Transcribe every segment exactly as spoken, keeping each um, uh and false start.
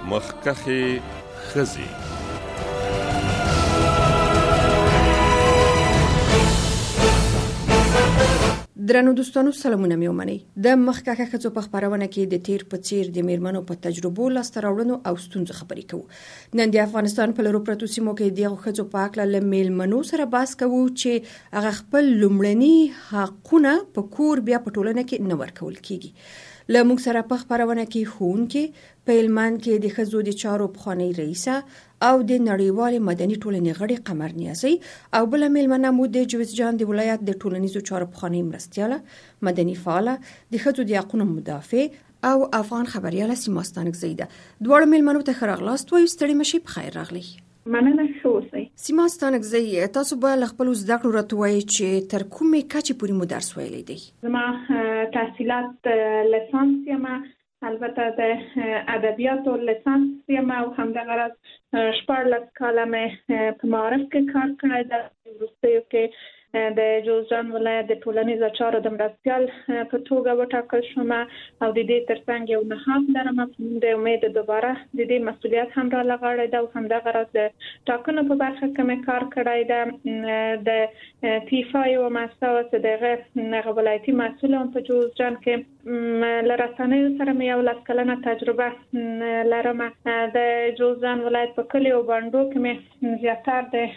مخکخې ښځې. درنو دوستانو سلامونه مې ومنئ. د مخکښه ښځو په خپرونه کې د تیر په څیر د میرمنو په تجربو لاسته راوړنو او ستونزو خبرې کوو. نن د افغانستان په لرو پرتو سیمو کې د ښځو په اړه له میرمنو سره بحث کوو چې هغه خپل لومړني حقونه په کور بیا په ټولنه کې نه ورکول کیږي. له موږ سره په خپرونه کې ښوونکې، په هلمند کې د ښځو د چارو پخوانۍ رئیسه او د نړیوالې مدني ټولنې غړي قمر نیازی او بله میلمنه مو د جوزجان د ولایت د ټولنیزو چارو پخوانۍ مرستیاله، مدني فعاله، د ښځو د حقونو مدافع او افغان خبریاله سیما ستانکزی ده. دواړو میلمنو ته ښه راغلاست وایو. ستړي مشئ، په خیر راغلی. مننه، ښه اوسئ. سیما ستانکزی، تاسو به له خپلو زده کړو راته ووایئ چې تر کومې کچې پورې مو درس ویلی دی؟ زما تحصیلات لیسانس یم، البته د ادبیاتو لیسانس یم او همدغه راز شپاړلس کاله مې په معارف کې کار کړی ده. وروستیو کې د جوزجان ولایت د ټولنیزو چارو د مرستیال په توګه وټاکل شوم او د دې ترڅنګ یو نهاد لرم. د امید دوباره د دې مسؤلیت هم را لغړی ده او همدغه راز د ټاکنو په برخه کې مې کار کړی ده. د تیفا یو مسؤل چې دغه ولایتي مسؤل هم په جوزجان کې له رسنیو سره مې یو لس کلنه تجربه لرم. د جوزجان ولایت په کلیو بانډو کې مې زیاتره د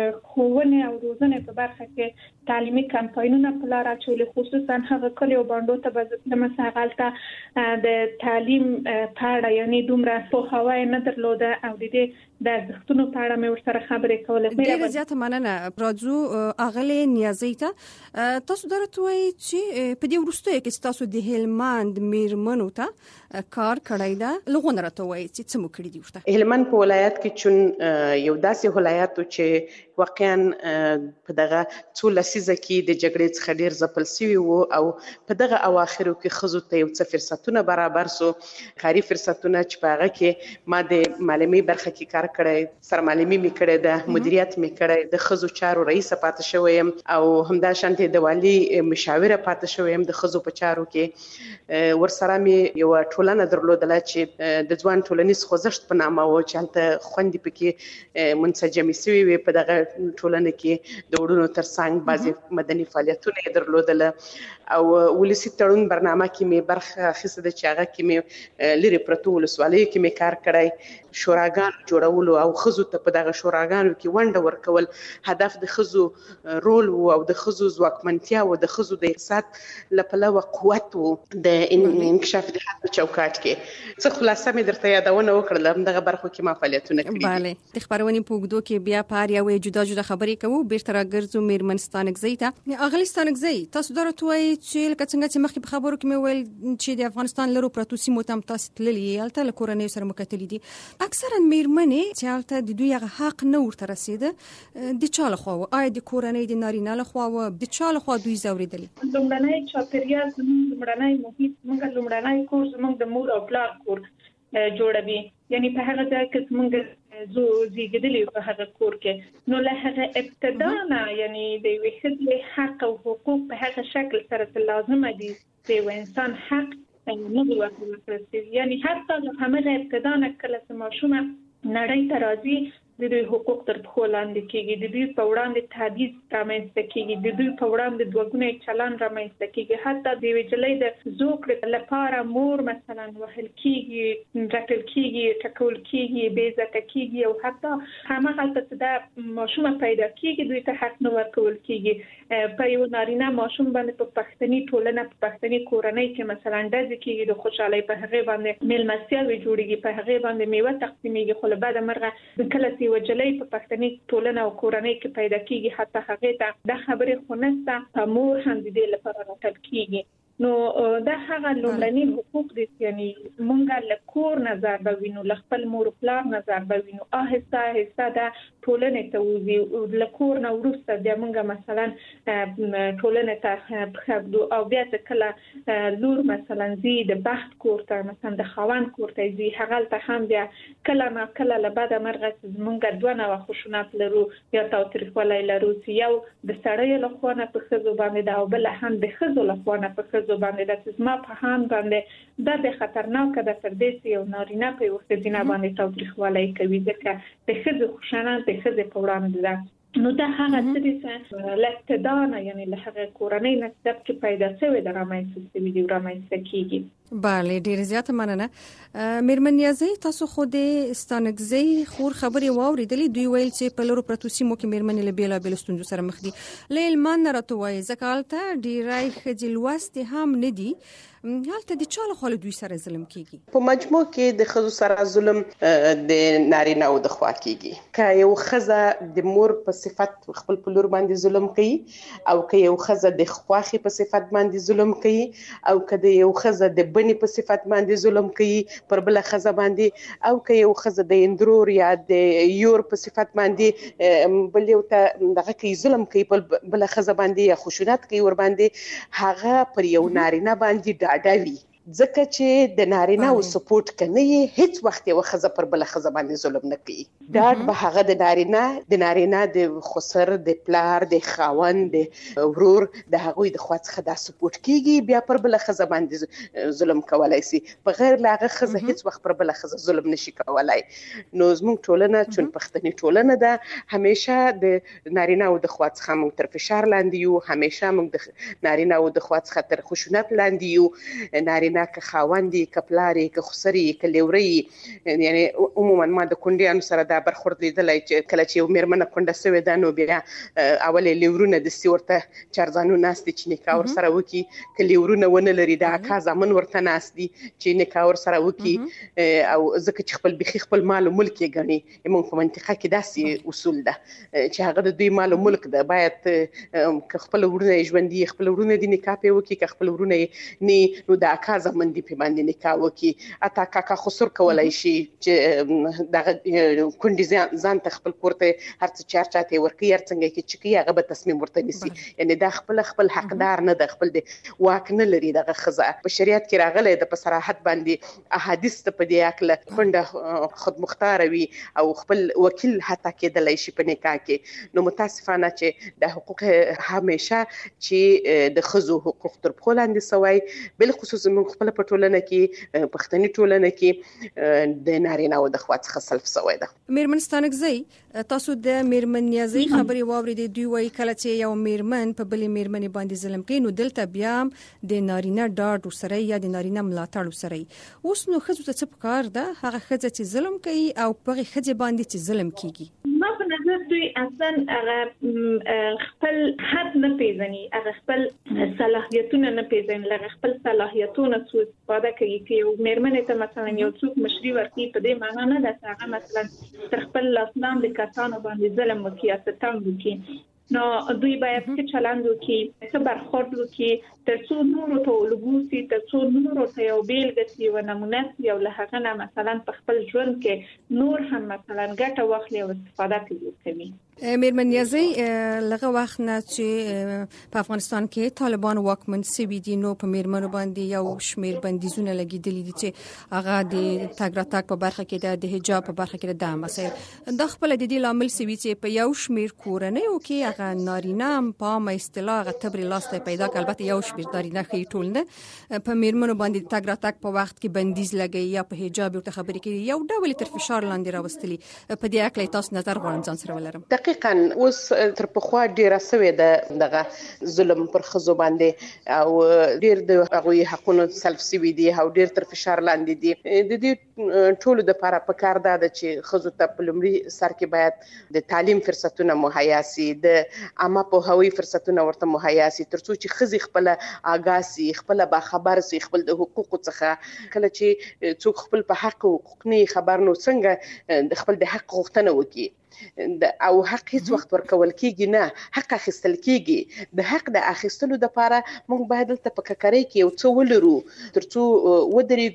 ښوونې او روزنې په برخه کې تعلیمي کمپاینونه په لار اچولي، خصوصا هغه کلیو بانډو ته به د مساغلته د تعلیم په اړه یعنی دومره پوهاوی نه درلوده او د دې د ارزښتونو په اړه مې ورسره خبرې کولې. ډېره زیاته مننه. راځو اغلې نیازی ته، تاسو درته وایي چې په دې وروستیو کې تاسو د هلمند میرمنو ته کار کړی ده، لغونه راته وایي چې څه مو کړي دي ورته؟ هلمند په ولایت کې چون یو داسې ولایت چې واقعا په دغه څو لسیزه کې د جګړې څخه ډېر ځپل شوي وو او په دغه اواخرو کې ښځو ته یو څه فرصتونه برابر سو، کاري فرصتونه چې په هغه کې ما د معلمي برخه کې کار کړی، سرمعلمي مې کړی ده، مدیریت مې کړی، د ښځو چارو رئیسه پاتې شوی یم او همداشانتې د والي مشاوره پاتې شوی یم د ښځو په چارو کې. ورسره مې یو ټولنه درلودله چې د ځوان ټولنیز خوځښت په نامه و چې هلته خوندې پکې منسجمې سوي وې. په دغه ټولنه کې د وړونو ترڅنګ بعضې مدني فعالیتونه یې درلودله او ولسي تړون برنامه کې مې برخه اخیسته ده چې هغه کې مې لرې پرتو ولسوالیو کې مې کار کړی. شوراګانو جوړولو او ښځو ته په دغه شوراګانو کې ونډه ورکول هدف د ښځو رول و او د ښځو ځواکمنتیا و، د ښځو د اقتصاد له پلوه قوت و د انکشاف د حد په چوکاټ کې. څه خلاصه مې درته یادونه وکړله، همدغه برخو کې ما فعالیتونه کړي دي. بله، د خپرونې په اوږدو کې بیا په هر یوې جدا جدا خبرې کوو. بیرته راګرځو میرمن ستانکزی ته. اغلې ستانکزی، تاسو دا راته وایئ چې لکه څنګه چې مخکې په خبرو کې مې ویل چې د افغانستان لرو پرتو سیمو ته هم تاسو تللي یې، هلته له کورنیو سره مو کتلي دي. اکثرا میرمنې چې هلته د دوی هغه حق نه ورته رسېده، د چا لخوا و؟ آیا د کورنۍ د نارینه لخوا و؟ د چا لخوا دوی ځورېدلي؟ لومړنی چاپېریال زموږ لومړنی محیط، زموږ لومړنی کور زموږ د مور او پلار کور جوړوي، یعنی په هغه ځای کې زموږ زو زیږېدلي په هغه کور کې. نو له هغه ابتدا نه یعنی د یوې ښځې حق او حقوق په هغه شکل سره چې لازمه دي د یو انسان حق نه دي ورته ورکړل شوي. یعنی حتی له همغه ابتدا نه کله چې ماشومه نړۍ ته راځي د دوی حقوق تر پښو لاندې کېږي، د دوی په وړاندې تبعیض رامنځته کېږي، د دوی په وړاندې دوهګونی چلند رامنځته کېږي. حتی د یوې نجلۍ د زوکړې لپاره مور مثلا وهل کېږي، رټل کېږي، ټکول کېږي، بې عزته کېږي او حتی هماغلته چې دا ماشومه پیدا کېږي دوی ته حق نه ورکول کېږي. په یو نارینه ماشوم باندې په پښتني ټولنه، په پښتني کورنۍ کې مثلا ډزې کېږي، د خوشحالۍ په هغې باندې میلمستیاوې جوړېږي، په هغې باندې میوه تقسیمېږي. خو له بده مرغه کله یو جلۍ په پښتني ټولنه او کورنۍ کې پیدا کېږي، حتی هغې ته دا خبرې خو نشته، په مور هم د دې لپاره راټل کېږي. نو دا هغه لومړني حقوق دي، یعنی مونږ له کور نظر به وینو، له خپل مور پلار نظر به وینو، آهسته آهسته دا ټولنې ته وځي. له کور نه وروسته بیا مونږ مثلا ټولنې ته پښه ږدو او بیا چې کله لور مثلا ځي د بخت کور ته، مثلا د خاوند کور ته ځي، هغلته هم بیا کله نه کله له بده مرغه مونږ دوه نوع خشونت لرو یا تاوتریخوالی لرو چې یو د سړیو له خوا نه په ښځو باندې ده او بله هم د ښځو له خوا نه په ښځو خزو باندې د زما په هان باندې دا د خطرناک د فردیس یو نارینه په وخت ځینې باندې تاوتریخوالی کوي ځکه د خزو خوشانه د خزو په وړاندې ده. نو دا هغه څه دي چې لکتدانه یعنی له هغه کورنۍ نسب کې پیدا شوی د رامنځته شوي دي رامنځته کیږي. بله ډیر زیاته مننه. میرمن نیازی تاسو خو د ستانګزی خور خبرې واوریدلې دوی ویل چې په لورو پرتو سیمو کې میرمنې له بیلابېلو ستونزو سره مخ دي. له علمان نه راته وایي ځکه هلته ډیری ښځې لوستې هم نه دي. هلته د چا لخوا له دوی سره ظلم کیږي؟ په مجموع کې د ښځو سره ظلم د نارینه‌و د خوا کیږي. که یو ښځه د مور په صفت خپل په لور باندې ظلم کوي او که یو ښځه د خواخې په صفت باندې ظلم کوي او که د یو ښځه د بنې په صفت باندې ظلم کوي پر بل ښځه باندې او که یو ښځه د اندرور یا د یور په صفت باندې بل یو ته دغه کوي ظلم کوي پر بل ښځه باندې یا خشونت کوي ور باندې هغه پر یو نارینه باندې ډاډه وي ځکه چې د نارینه او سپورټ کنه هیڅ وخت یو ښځه پر بل ښځه باندې ظلم نه کوي. ډاډ به هغه د نارینه د نارینه د خسر د پلار د خاوند د ورور د هغوی د خوا څخه دا سپورټ کیږي بیا پر بل ښځه باندې ظلم کولای شي په غیر له هغه ښځه هیڅ وخت پر بل ښځه ظلم نشي کولای. نو زموږ ټولنه چون پښتني ټولنه ده همیشه د نارینه او د خوا څخه موږ تر فشار لاندې یو همیشه موږ د نارینه او د خوا څخه تر خشونت لاندې یو. نارینه که خاوندي که پلاري که خسري که لیوري یعنی عموما ما د کونډیانو سره دا برخورد لیدلی چې کله چې یو میرمنه کونډه سوې ده نو بیا اول لیورونه داسې ورته چارزانو ناست دي چې نکاح ورسره وکړي که لیورونه ونه لري د اکا زامن ورته ناست دي چې نکاح ورسره وکړي او ځکه چې خپل بخي خپل مال او ملک یې ګڼي. موږ په منطقه کې داسې اصول ده چې هغه د دوی مال او ملک ده باید که خپل ورونه یې ژوندي خپل ورونه دي نکاح پرې وکړي که خپل ورونه یې نه نو د اکا زامن دي په باندې نکاح وکړي. اته کاکا خسر کولای شي چې دغه کونډې ځان ته خپل کور ته هر څه چار چاته ورکړي هر څنګه کې چې کوي هغه به تصمیم ورته نیسي. یعنی دا خپل خپل حقدار نه ده خپل د واک نه لري دغه ښځه. په شریعت کې راغلی د په صراحت باندې احادیث ته په دې اکله کونډه خود مختار وي او خپل وکیل حتی کېدلی شي په نکاح کې. نو متاسفانه چې د حقوق همیشه چې د ښځو حقوق تر پښو لاندې سوی بالخصوص موږ خپل په ټولنه کې پښتني ټولنه کې د نارینه او د خوا څخه سلف سوی ده. میرمن ستانګزی تاسو د میرمن نیازی خبرې واورېدې دوی وایي کله چې یو میرمن په بلې میرمنې باندې ظلم کوي نو دلته بیا د نارینه ډاډ ورسره یا د نارینه ملاتړ ورسره. اوس نو ښځو ته څه پکار ده هغه ښځه چې ظلم کوي او په هغې ښځې باندې چې ظلم کیږي؟ ما په نظر دوی اصلا هغه خپل حد نه پیژني هغه خپل صلاحیتونه نه پیژني هغه خپل صلاحیتونه څو استفاده کوي چې یو میرمنې ته مثلا یو څوک مشري ورکړي په دې معنا نه ده چې هغه مثلا تر خپل لاسلاندې کسانو باندې ظلم وکړي یا ستم وکړي. نو دوی باید څه چلند وکړي څه برخورد وکړي تر څو نورو ته ولګوسي تر څو نورو ته یو بیلګه شي او نمونه شي او له هغه نه مثلا په خپل ژوند کې نور هم مثلا ګټه واخلي او استفاده کوي. میرمن نیازی لغه وخت نه چې په افغانستان کې طالبان واکمن شوي دي نو په میرمنو باندې یو شمیر بندیزونه لګیدلي دي چې هغه د تګ راتګ په برخه کې د حجاب په برخه کې د مسایل د خپل د دې لامل شوي چې په یو شمیر کورنیو کې هغه نارینه په اصطلاح هغه تبر لاسته پیدا کړ. البته یو شمیر نارینه خې ټول نه په میرمنو باندې تګ راتګ په وخت کې بندیز لګي یا په حجاب ورته خبرې کوي یو ډول تر فشار لاندې راوستلي. په دې اړه تاسو نظر غواړم ځان سره ولرم. دقیقاً اوس تر پخوا ډیره سوې ده دغه ظلم پر ښځو باندې او ډیر د هغوی حقونه سلب سوي دي او ډیر تر فشار لاندې دي. د دې ټولو دپاره پکار ده چې ښځو ته په لومړي سر کې باید د تعلیم فرصتونه مهیا سي د عامه پوهاوي فرصتونه ورته مهیا سي تر څو چې ښځې خپله آګاه سي خپله باخبر سي خپل د حقوقو څخه. کله چې څوک خپل په حق او حقوق نه خبر نو څنګه د خپل د حق غوښتنه وکړي او حق هیڅ وخت ورکول کیږي نه حق اخیستل کیږي. د حق د اخیستلو لپاره موږ باید دلته په ککرۍ کې یو څه ولرو تر څو ودرېږو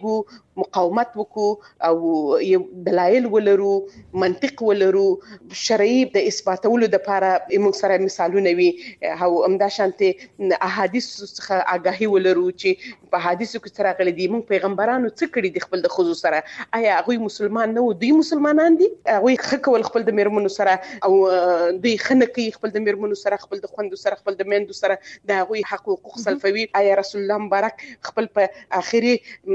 مقاومت وکړو او یو دلایل ولرو، منطق ولرو، شرعي د اثباتولو لپاره موږ سره مثالونه وي او همدا شانته احادیث څخه آگاهي ولرو چې په حدیثو کې سره غلي دي موږ پیغمبرانو څه کړي د خپل د خزو سره، آیا هغه مسلمان نه و دوی مسلمانان دي، هغه خکول خپل د میرمنو سره او دوی خنکي خپل د میرمنو سره خپل د خوندو سره خپل د میندو سره د هغه حقوق سلفوي، آیا رسول الله مبارک خپل په اخري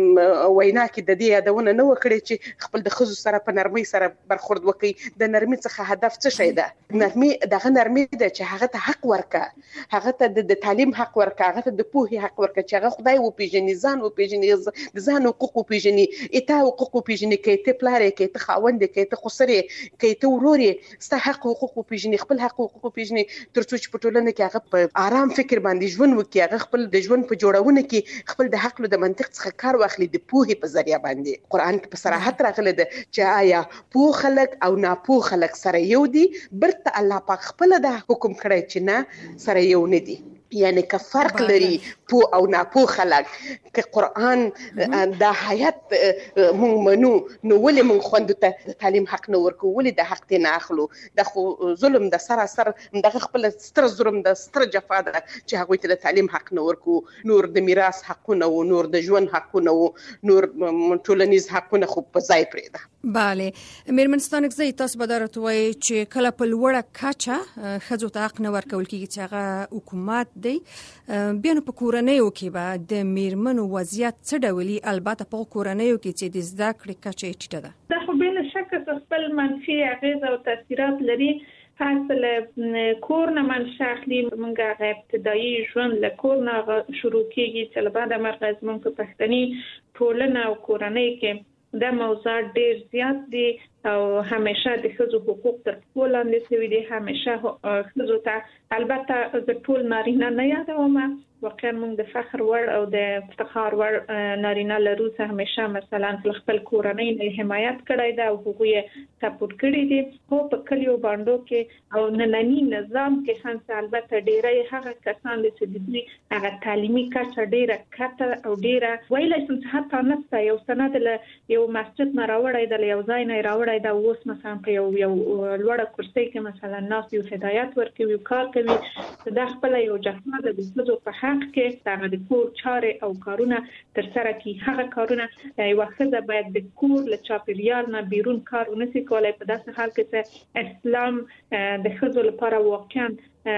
وینا کې د دې یادونه نه وکړي چې خپل د خزو سره په نرمۍ سره برخورد وکړي، د نرمۍ څخه هدف څه شي ده؟ نرمۍ دغه نرمۍ ده چې هغه ته حق ورکړه، هغه ته د تعلیم حق ورکړه، هغه ته د پوهې حق ورکړه چې هغه خدای وپیژني، ځان وپیژني، د ځان حقوق وپیژني، اته حقوق وپیژني، کې ته پلار کې ته خاوند کې ته خسرې کې ته ورور ستا حق حقوق وپیژني، خپل حق حقوق وپیژني، ترڅو چې په ټولنه کې هغه په آرام فکر باندې ژوند وکړي، هغه خپل د ژوند په جوړونه کې خپل د حق له منطق څخه کار واخلي د پوهې په ذریعہ باندې. قرآن کې په صراحت راغلی ده چې آیا پوه خلک او ناپوه خلک سره یو دي؟ برته الله پاک خپل د حکم کړی چې نه سره یو نه دي، یعنی که فرق لري پوه او ناپوه خلک، که قرآن دا حیات مونږ منو نو ولې مونږ خوندو ته د تعلیم حق نه ورکو، ولې د حق ته نه اخلو؟ د خو ظلم د سراسر دغه خپل ستر ظلم د ستر جفا ده چې هغوی ته د تعلیم حق نه ورکو، نور د میراث حقونه و، نور د ژوند حقونه و، نور ټولنیز حقونه خو په ځای پرېږده. بله میرمن ستانکزی، تاسو به دا راته وایئ چې کله په لوړه کچه ښځو ته حق نه ورکول کېږي چې هغه حکومت دی، بیا نو په کورنیو کې به د میرمنو وضعیت څه ډول وي؟ البته په کورنیو کې چې د زده کړې کچه یې ټیټه ده. دا خو بې له شکه خپل منفي اغېز او تاثیرات لري. حاصل کور نه منشأ اخلي، موږ هغه ابتدایي ژوند له کور نه شروع کېږي چې له بعده مرغه زموږ په پښتني ټولنه او کورنۍ کې دا موضوعات ډېر زیات دي او همیشه د ښځو حقوق تر پښو لاندې شوي دي. همیشه ښځو ته البته زه ټول نارینه نه یادوم، واقعا موږ د فخر وړ او د افتخار وړ نارینه لرو چې همیشه مثلا خپل کورنۍ نه حمایت کړی ده او هغوی یې سپورټ کړي دي. خو په کلیو بانډو کې او ننني نظام کې هم البته ډېری هغه کسان دي چې د دوی هغه تعلیمي کچه ډېره کښته او ډېره ویلی شم چې حتی نشته. یو سند له یو مسجد نه راوړی ده، له یو ځای نه یې راوړی ده، اوس مثلا په یو یو لوړه کرسۍ کې مثلا ناست یو هدایت ورکوي، کار کوي. دا خپله یو جفا ده د ښځو په حق کې هغه د کور چارې او کارونه تر سره کړي. هغه کارونه یوه ښځه باید د کور له چاپېریال نه بیرون کار ونشي کولی، په داسې حال کې چې اسلام د ښځو لپاره واقعا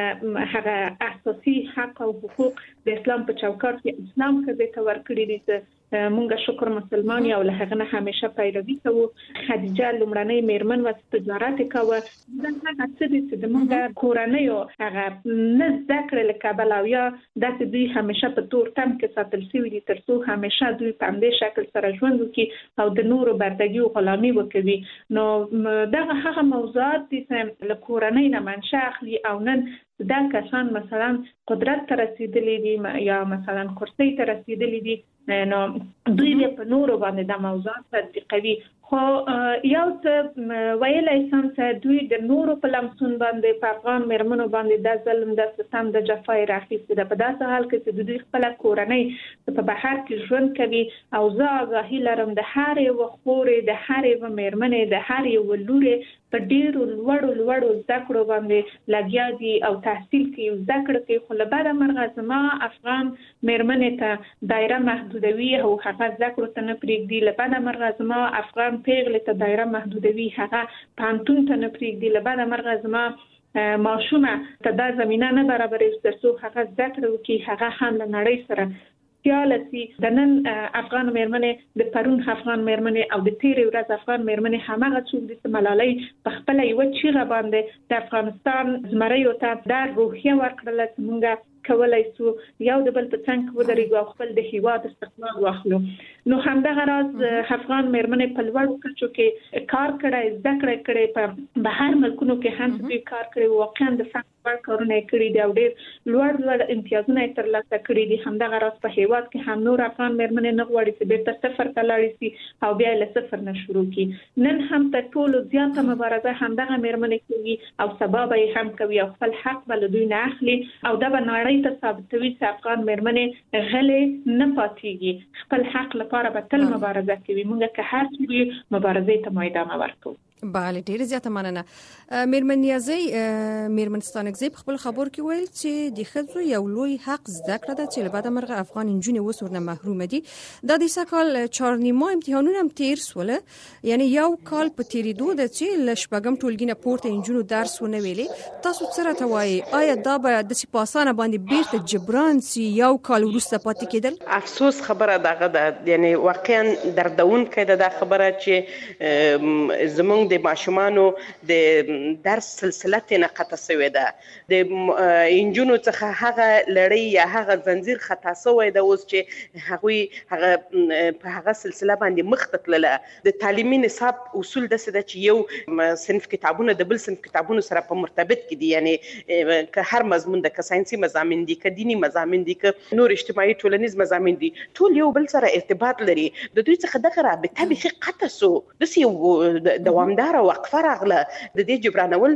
هغه اساسي حق او حقوق د اسلام په چوکاټ کې اسلام ښځې ته ورکړي دي چې مونږ شکر مسلمان یو، له هغه نه همیشه پیروي کوو. خدیجه لومړنۍ میرمن وه چې تجارت یې کوه. دا هغه څه دي چې زموږ کورنیو هغه نه زده کړې له کبله او یا داسې دوی همیشه په تور تم کې ساتل شوي دي تر څو همیشه دوی په همدې شکل سره ژوند وکړي او د نورو بردګي او غلامي وکوي. نو دغه هغه موضوعات دي چې له کورنۍ نه منشأ اخلي او نن دا کسان مثلا قدرت ته رسیدلی دي یا مثلا کرسۍ ته رسیدلی دي، نو دوی په نورو باندې دا موضوعات تطبیقوي. خو یو څه ویلی شم چې دوی د نورو په لمسون باندې په افغان میرمنو باندې دا ظلم، دا ستم، د جفا یې راخیستې ده. په داسې حال کې چې د دوی خپله کورنۍ په بهر کې ژوند کوي او زه آګاهي لرم د هر یوه خورې، د هر یوه میرمنې، د هر یوه لورې په ډېرو لوړو لوړو زده کړو باندې لګیا دي او تحصیل کوي، زده کړه کوي. خو له بده مرغه زما افغان میرمنې ته دایره محدودوي او هغه زده کړو ته نه پرېږدي. له بده مرغه زما افغان پیغلې ته دایره محدودوي، هغه پوهنتون ته نه پرېږدي. له بده مرغه زما ماشومه ته دا زمینه نه برابروي تر څو هغه زده کړه وکړي، هغه هم له نړۍ سره سیاله سي. د نن افغان میرمنې، د پرون افغان میرمنې او د تېرې ورځ افغان میرمنې هماغه څوک دي چې ملالۍ په خپله یوه چیغه باندې د افغانستان زمریو ته دا روحیه ورکړله چې موږ کولی سو یو د بل په څنګ کې ودرېږو او خپل د هېواد استقلال واخلو. نو همدغه راز افغان میرمنې په لوړو کچو کې کار کړی، زده کړه کړې، په بهر ملکونو کې هم دوی کار کړی، واقعا د فخر وړ کارونه یې کړي دي او ډېر لوړ لوړ امتیازونه یې ترلاسه کړي دي. همدغه راز په هېواد کې هم نور افغان میرمنې نه غواړي چې بېرته صفر ته لاړې شي او بیا یې له صفر نه شروع کړي. نن هم تر ټولو زیاته مبارزه همدغه میرمنې کوي او سبا به یې هم کوي او خپل حق به له دوی نه اخلي او دا به نړۍ ته ثابتوي چې افغان میرمنې غلې نه پاتېږي. خپل حق لپاره لپاره به تل مبارزه کوي. موږ که هر څه وي مبارزې ته میدان ورکو. بله ډیر زیاته مننه. میرمن نیازی میرمن ستانکزی په خپل خبر کې ویل چې د ښځو یو لوی حق زده کړه ده چې له بعده مرغه افغان نجونې اوس ورنه محروم دي. دا د سکال چهار نیمه امتحانونه هم تیر سوله، یعنی یو کال په تیریدو ده چې له شپږم ټولګي نه پورته نجونو درس ونه ویلي. تاسو څه راته وایي؟ آیا دا به د سي پاسانه باندې بیرته جبران سي یو کال وروسته پاتې کېدل؟ افسوس خبره دغه ده، یعنی واقعا دردونکې ده دا خبره چې زمونږ د ماشومانو د درس سلسله ته قطع شوې ده. د انجونو څخه هغه لړۍ یا هغه زنجیر خطا شوی ده اوس چې هغوی هغه په هغه سلسله باندې مخ ته تلله. د تعلیمي نصاب اصول داسې ده چې یو صنف کتابونه د بل صنف کتابونو سره په مرتبط کې دي، یعنی که هر مضمون ده، که ساینسي مضامین دي، که دینی مضامین دي، که نور اجتماعي ټولنیز مضامین دي، ټول یو بل سره ارتباط لري. د دوی څخه دغه رابطه بیخي قطع شو، داسې یو دوامداره وقفه راغله. د دې جبرانول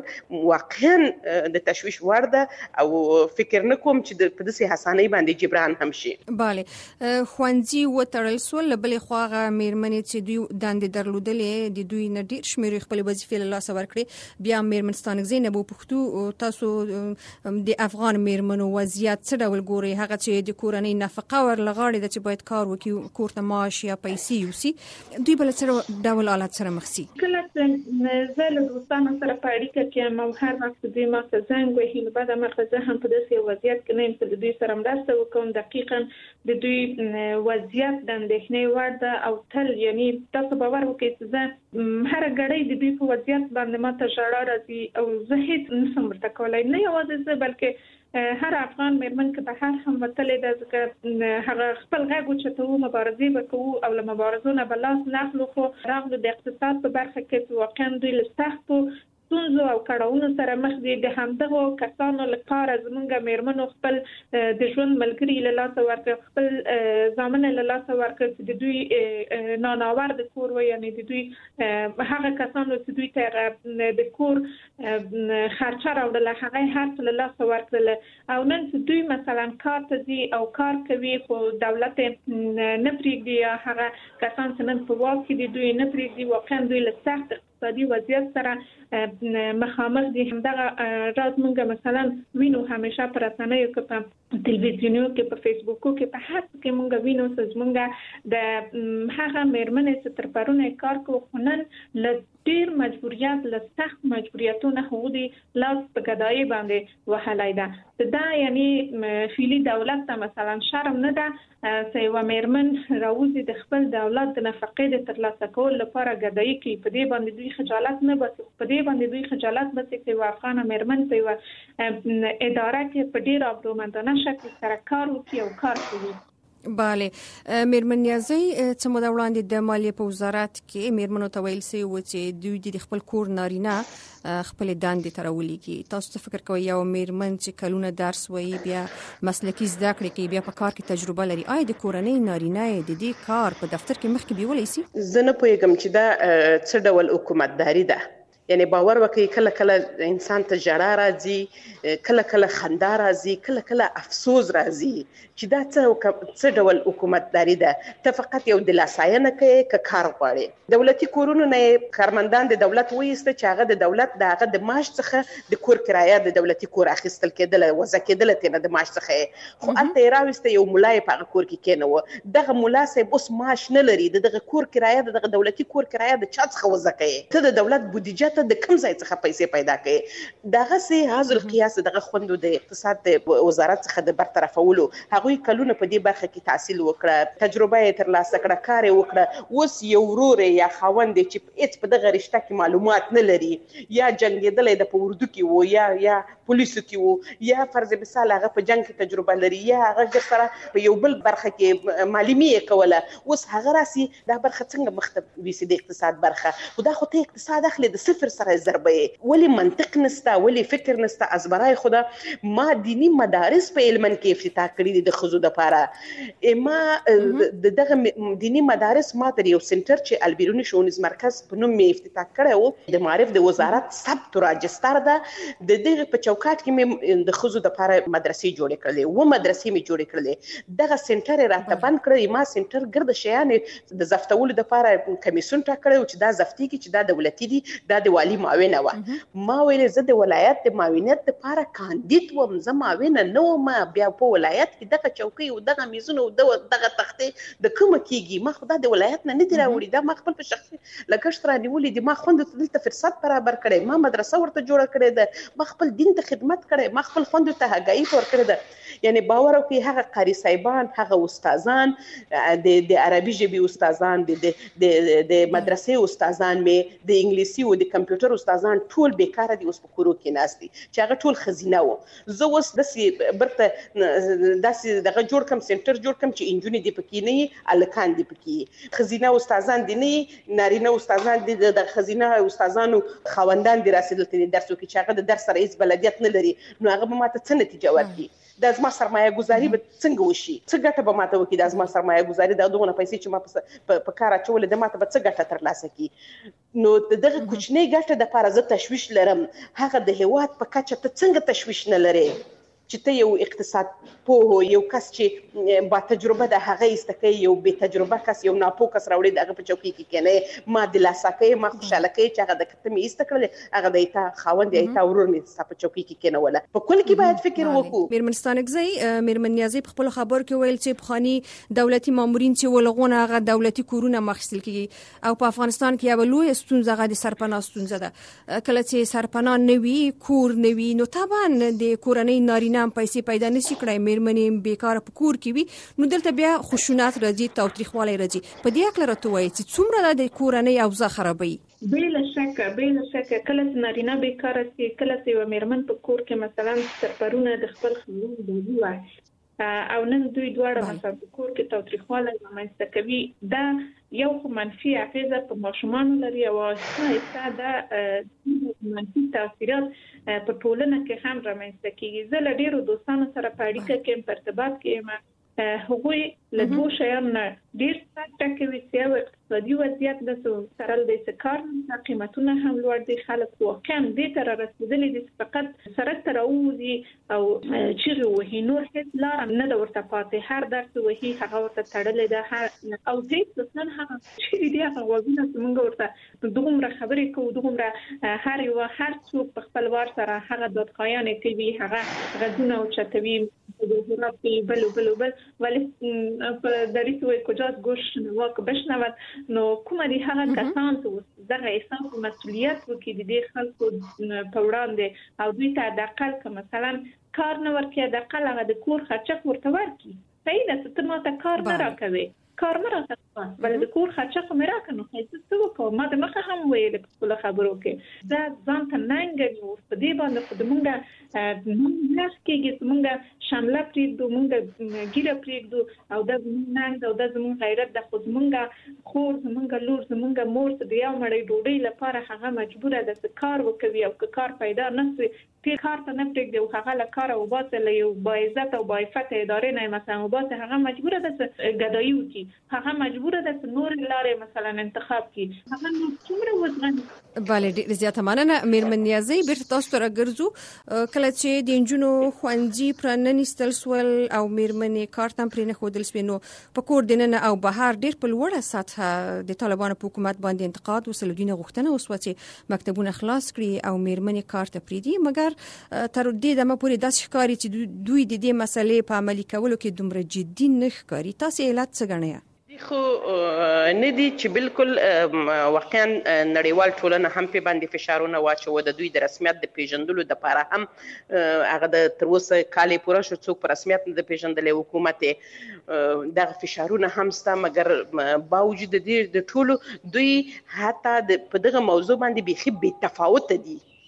واقعا د تشویش وړ ده او فکر نه کوم چې په داسې اسانۍ باندې جبران هم شي. بله، ښوونځي وتړل سول، له بلې خوا هغه میرمنې چې دوی دندې درلودلې د دوی نه ډېر شمېر خپلې وظیفې له لاسه ورکړې. بیا میرمن ستانکزی نه به وپوښتو تاسو د افغان میرمنو وضعیت څه ډول ګورئ؟ هغه چې د کورنۍ نفقه ورله غاړې ده چې باید کار وکړي، کور ته معاش یا پیسې یوسي، دوی به له څه ډول حالت سره مخ شي؟ کله چې زه له دوستانو سره په اړیکه کې یم او هر وخت دوی ما ته زنګ وهي، نو بعد مرغه زه هم په داسې وضعیت کې نه یم چې د دوی سره مرسته وکړم. دقیقا د دوی وضعیت د اندېښنې وړ ده او تل یعنی تاسو باور وکړئ چې زه هر غړی د دوی په وضعیت باندې ما ته ژړا راځي او زه هیڅ نشم ورته کولی، نه یوازې زه بلکې هر افغان میرمن که به هر هم وتلې ده، ځکه هغه خپل غږ اوچتوو، مبارزې به کوو او له مبارزو نه به لاس نه اخلو. خو راغلو د اقتصاد په برخه کې واقعا دوی له سختو ستونزو او کړاوونو سره مخ دي. د همدغو کسانو لپاره زموږ میرمنو خپل د ژوند ملګري له لاسه ورکړ، خپل زامن له لاسه ورکړ چې د دوی ناناور د کور و، یعنی د دوی هغه کسانو چې دوی ته د کور خرچه راوړله هغه هر څه له لاسه ورکړل. او نن چې دوی مثلا کار ته ځي او کار کوي خو دولت نه پرېږدي، یا هغه کسان چې نن په واک کې دي دوی نه پرېږدي، واقعا دوی له سخت اقتصادي وضعیت سره مخامخ دي. همدغه راز موږ مثلا وینو همیشه په رسنیو کې، په تلویزیونو کې، په فیسبوکو کې، په هر څه کې موږ وینو چې موږ د هغه میرمنې چې تر پرونه کار کوي خو نن له ډیر مجبوریت له سخت مجبوریتونه خو دي لاس په ګدایي باندې وهلای ده. دا یعنی فعلی دولت ته مثلا شرم نه ده چې یوه میرمن راوځي د خپل دولت د نفقې د ترلاسه کولو لپاره ګدایي کوي. په دې باندې دوی خجالت نه باسي، په دې باندې دوی خجالت باسي چې یوه افغانه میرمن په یوه اداره کې په ډیر آبرومندانه شکل سره کار وکړي او کار کوي. بله، میرمن نیازی څه موده وړاندې د مالیې په وزارت کې میرمنو ته ویل شوي و چې دوی د خپل کور نارینه خپل دندې ته راولیږي. تاسو څه فکر کوئ یو میرمن چې کلونه درس وایي، بیا مسلکي زده کړې کوي، بیا په کار کې تجربه لري، آیا د کورنۍ نارینه د دې کار په دفتر کې مخکې بیولی شي؟ زه نه پوهېږم چې دا څه ډول حکومتداري ده. یعنی باور وکړئ کله کله انسان ته ژړا راځي، کله کله خندا راځي، کله کله افسوس راځي چې دا څه څه ډول حکومتداري ده. ته فقط یو دلاساینه کوي که کار غواړي. دولتي کورونو نه کارمندان د دولت وایسته چې هغه د دولت د هغه د معاش څخه د کور کرایه د دولتي کور اخیستل کېدله، وضع کېدله ترې د معاش څخه، خو هلته یې راویسته یو ملا یې په هغه کور کې کېنوه. دغه ملا صاحب اوس معاش نه لري، د دغه کور کرایه د دغه دولتي کور کرایه د چا څخه وضع کوي؟ ته د دولت بودیجه ته د کوم ځای څخه پیسې پیدا کوي؟ دغسې هذا القیاس دغه خوندو د اقتصاد د وزارت څخه د برطرفولو، هغوی کلونه په دې برخه کې تحصیل وکړه، تجربه یې ترلاسه کړه، کار یې وکړه. اوس یو ورور یا خاوند دی چې هېڅ په دغه رشته کې معلومات نه لري، یا جنګېدلی د په اردو کې و، یا یا پولیسو کې و، یا فرض مثال هغه په جنګ کې تجربه لري، یا هغه سره په یو بل برخه کې معلمي یې کوله، اوس هغه راسي دا برخه څنګه مخ ته ویسي د اقتصاد برخه؟ خو دا خو ته اقتصاد اخلي د صفر صفر سره ضربه ولی منطق نستا ولی فکر نستا ازبرای خدا ما دینی مدارس په علمن کې افتتاح کړی دي د خزو د پاره ما دغه دینی مدارس ما تر یو سنټر چې البیرونی شونیز مرکز په نوم می افتتاح کړو د معرف د وزارت ثبت راجستر ده د دغه په چوکاټ کې می د خزو د پاره مدرسې جوړې کړلې و مدرسې می جوړې کړلې دغه سنټر راته بند کړی ما سنټر ګرد شیان د زفتولو د پاره کمیسیون ټاکړو چې دا زفتی کې چې دا دولتي دي دا د والی معاونه و ما ویل زه د ولایت د معاونیت د پاره کاندید وم زه معاونه نو ما بیا په ولایت کې دغه چوکۍ او دغه میزونه او دغه تختې د کومه کیږي ما خدای د ولایت نه نه دی راوړي دا ما خپل په شخصي لګښت را نیولې دي ما خوند ته دلته فرصت برابر کړي ما مدرسه ورته جوړه کړې ده ما خپل دین ته خدمت کړي ما خپل خوند ته هغایی ور کړې ده یعنی باور او کې هغه قاری صاحبان هغه استادان د د عربي ژبې استادان د د د مدرسې استادان می د انګلیسي او د کمپیوټر استادان ټول بیکاره دي اوس په کورو کې ناست دي چې هغه ټول خزینه و زه اوس داسې برته داسې دغه جوړ کم سنټر جوړ کم چې انجونې دی پکې نه الکان دی پکې خزینه استادان دي نه نارینه استادان دي د خزینه استادانو خوندان دي راسدل ته درس وکړي چې هغه د درس رئیس بلدیت نه لري نو هغه به ماته څه نتیجه ورکړي د ازما سرمایه گذاری به څنګه وشي څه ګټه به ماته وکړي د ازما سرمایه گذاری د دغه پیسې چې ما په کار اچول د ماته به څه ګټه ترلاسه کړي نو دغه کوچنی ګټه د پاره زه تشویش لرم هغه د هیواد په کچه ته څنګه تشویش نه لري چې ته یو اقتصاد په یو کس چې با تجربه د هغه استکه یو به تجربه کس یو ناپو کس راوړي دغه په چوکۍ کې کنه ما د لاسکه ما خوشاله کوي چې هغه د کته می استکړل هغه د ایتا خاوند ایتا ورور می په چوکۍ کې کنه ولا په کل کې باید فکر وکړو میرمنستانګزی میرمنیازی په خپل خبر کې ویل چې بخاني دولتي مامورین چې ولغونه هغه دولتي کورونه مخصل کیږي او په افغانستان کې یو لوی ستونزه غا د سرپناه ستونزه ده کله چې سرپناه نوي کور نوي نو طبعا د کورنۍ نارینه پیسې پیدا نشي کړای میرمنې بیکاره په کور کې وي نو دلته بیا خشونت راځي تاوتریخوالی راځي په دې اړه راته وایي چې څومره د کورنۍ اوضاع خرابوي بلا شک بلا شک کله چې نارینه بیکاره سي کله چې میرمن په کور کې مثلا سرپرونه د خپل خپلوان دی وای او نن دوی دواړه مثلا په کور کې تاوتریخوالی رامنځته کوي دا یو منفي اغیزه په ماشومان لري او څه دا منفي تاثیرات په ټولنه کې هم رامنځته کیږي زه له ډیرو دوستانو سره په اړیکه کې په ارتباط کې هغوی له دوه شیانو ډیر څه کوي چې اقتصادي وضعیت د سره د کار قیمتونه هم لوړ دي خلک واقعا دې تر رسیدلي دي فقط سره تراوزي او چې وهي نور هیڅ لار نه د ورته پاتې هر درس وهي هغه ورته تړلې ده او هیڅ څه هغه چې دې هغه وګینه څنګه ورته دومره خبرې کوو دومره هر یو هر څوک په خپل وار سره هغه د قایانه کوي هغه غږونه او چتوي بل بل بل ولی په دریته وي کجاست گوش نواک بشنود نو کومه دي هغه کسان چې دغه احساس مسؤلیت وکړي د خلکو په وړاندې او دوی ته د اقل که مثلا کار نه ورکړي د اقل هغه د کور خرچه ورته ورکړي صحیح ده ته ماته کار نه راکوي کار نه راکوي بل د کور خرچه خو مې راکنو هیڅ څه وکړو ما د مخه هم ویل په خپل خبرو کې دا ځان ته ننګ نو په دې باندې خو د مونږه موږ کېږي مونږه شامله پریږدو مونږ ګیره پریږدو او د ننګ او د زموږ غیرت د خود مونږه خور زمونږ لور زمونږ مور ته د یو مړی ډوډۍ لپاره هغه مجبوره ده چې کار وکوي او که کار پیدا نه شي ته کار ته نه پریږدي او هغه له کار او باسه له یو با عزت او با عفت ادارې نه مثلا باسه هغه مجبوره ده چې ګدایي وکړي هغه مجبوره ده چې نور لارې مثلا انتخاب کړي هغه نو څومره وزغن بله ډېر زیاته مننه میرمن نیازی بیرته تاسو ته راګرځو کله چې د نجونو ښوونځي پراننیستل سول او میرمنې کار ته پرې نه ښودل سوې نو په کور دننه او بهر ډېر په لوړه سطحه د طالبانو په حکومت باندې انتقاد وسول دوی نه غوښتنه وسوه چې مکتبونه خلاص کړي او میرمنې کار ته پرېږدي مګر تر دې دمه پورې داسې ښکاري چې دوی د دې مسلې په عملي کولو کې دومره جدي نه ښکاري تاسو علت څه ګڼئ خو نه دي چې بالکل واقعا نړیوال ټولنه هم په باندې فشارونه واچو د دوی د رسمیت د پیژندلو د لپاره هم هغه د تر اوسه کالي پوره شو څوک په رسمیت د پیژندلې حکومت د فشارونه هم ستا مګر باوجود د دې د ټولو دوی حتی په دغه موضوع باندې بيخي بې تفاوت دي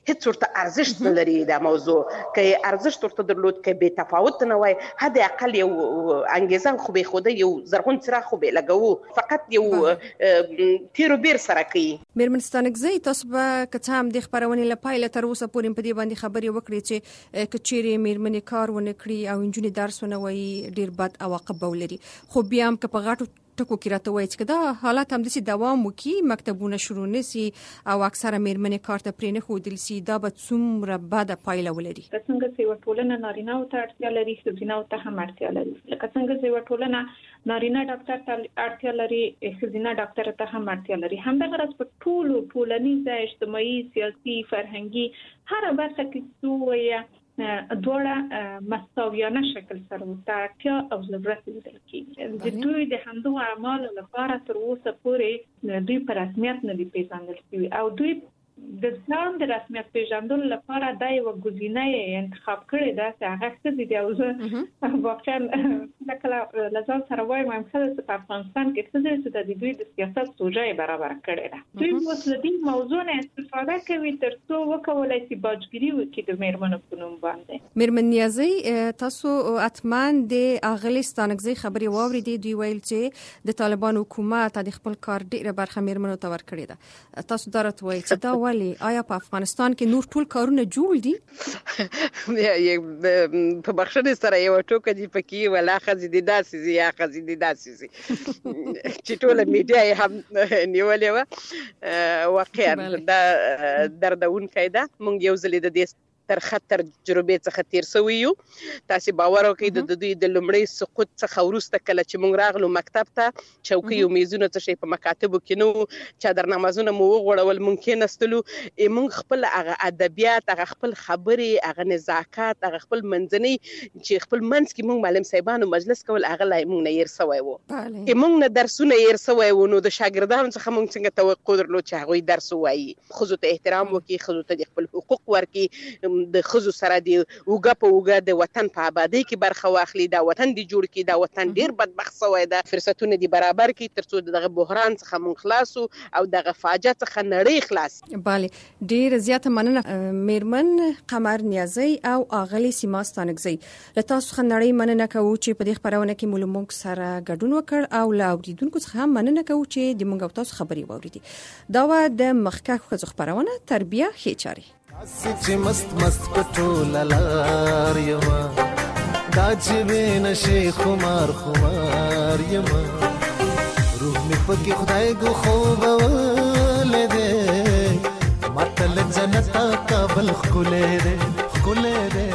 هیڅ ورته ارزښت نه لري دا موضوع. که ارزښت ورته درلود، که بې تفاوت نه وای، حد اقل یو انګیزه خو به خوده، یو زرغون څراغ خو به لګوو، فقط یو تیر و بیر سره کوي. میرمن ستانکزی، تاسو به که څه هم د خپرونې له پیله تر اوسه پورې په دې باندې خبرې وکړې چې که چیرې میرمنې کار ونه کړي او نجونې درس ونه وایي ډېر بد عواقب به ولري، خو بیا هم که په غټو ټکو کې راته وایي چې دا حالات همداسې دوام وکړي، مکتبونه شروع نه سي او اکثره میرمنې کار ته پرې نه ښودل سي، دا به څومره بده پایله ولري؟ که څنګه چې یوه ټولنه نارینه‌و ته اړتیا لري، ښځینه‌و ته هم اړتیا لري. لکه څنګه چې یوه ټولنه نارینه ډاکټر ته اړتیا لري، ښځینه ډاکټر ته هم اړتیا لري. همدغه راز په ټولو ټولنیزه، اجتماعي، سیاسي، فرهنګي هره برخه کې څه وایي دواړه مساویانه شکل سره ورته اړتیا او ضرورت لیدل کېږي. د دوی د همدغو اعمالو لپاره تر اوسه پورې دوی په رسمیت نه دي پیژندل شوي او دوی د ځان د رسمیت پیژندلو لپاره دا یوه ګزینه یې انتخاب کړې ده چې هغه ښځې دي. او زه واقعا کله کله له ځان سره وایم وایم ښه ده چې په افغانستان کې ښځې چې د دوی د سیاست سوژه یې برابره کړې ده. دوی اوس له دې موضوع نه استفاده کوي تر څو وکولی شي باجګیري وکړي د میرمنو په نوم باندې. میرمن نیازی، تاسو حتما د اغلې ستانکزی خبرې واورېدې. دوی ویل چې د طالبان حکومت د خپل کار ډېره برخه میرمنو ته ورکړې ده. تاسو دا راته وایئ چې دا ولې؟ آیا په افغانستان کې نور ټول کارونه جوړ دي؟ په بخښنې سره یو ټوکه دي پکې، ولا ښځې دي داسې دي یا ښځې دي داسې دي چې ټوله میډیا یې هم نیولې وه. واقعا دا دردونکی ده. موږ یو ځلې د دې تر خطر تجربې څخه تیر سوي یو. تاسو باور وکړئ د دوی د لومړي سقوط څخه وروسته کله چې موږ راغلو مکتب ته، چوکۍ او میزونه څه شی په مکاتبو کې نه وو، چادرنمازونه مو وغوړول، موږ کېناستلو، موږ خپل هغه ادبیات، هغه خپل خبرې، هغه نزاکت، هغه خپل منځنۍ چې خپل منځ کې موږ معلم صاحبانو مجلس کول، هغه لا موږ نه هېر سوی وو. موږ نه درسونه هېر سوی وو. نو د شاګردانو څخه موږ څنګه توقع درلود چې هغوی درس ووایي؟ ښځو ته احترام وکړي، ښځو ته د خپل حقوق ورکړي، د ښځو سره د اوږه په اوږه د وطن په آبادۍ کې برخه واخلي، دا وطن دې جوړ کړي، دا وطن ډېر بدبخت سوی ده، فرصتونه دې برابر کړي تر څو دغه بحران څخه موږ خلاص او دغه فاجعه څخه نړۍ خلاص. بله، ډېره زیاته مننه میرمن قمر نیازی او اغلې سیما ستانکزی. له تاسو څخه نړۍ مننه کوو چې په دې خپرونه کې مو له موږ سره ګډون وکړ او له اورېدونکو څخه هم مننه کوو چې د موږ او تاسو خبرې واورېدې. دا وه د مخکښو ښځو خپرونه تربیه ښې چارې. چې مست مست پټول لار یما، دا چې بین شي خمار خمار یما، روح می پکې خدای ګو خوب ولې دې، ماته له جنت کابل خولې دې خولې دې.